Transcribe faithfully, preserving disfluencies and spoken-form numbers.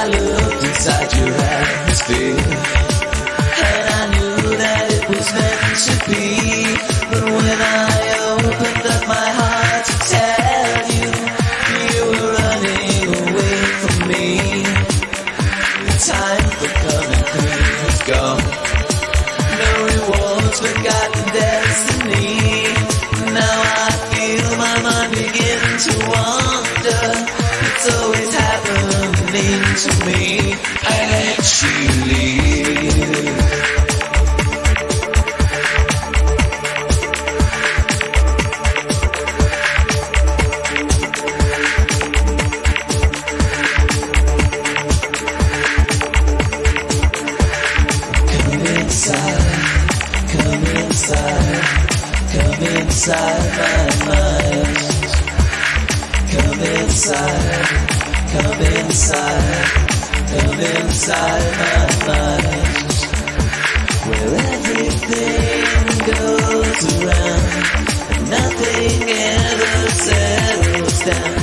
I looked inside your atmosphere, and I knew that it was meant to be. But when I opened up my heart to tell you, you were running away from me. The time for coming clean is gone. No rewards, forgotten destiny. Now I feel my mind begin to wander. It's always happening to me. I let you leave. Come inside, come inside, come inside my mind. Come inside, come inside, come inside my mind. Where everything goes around and nothing ever settles down.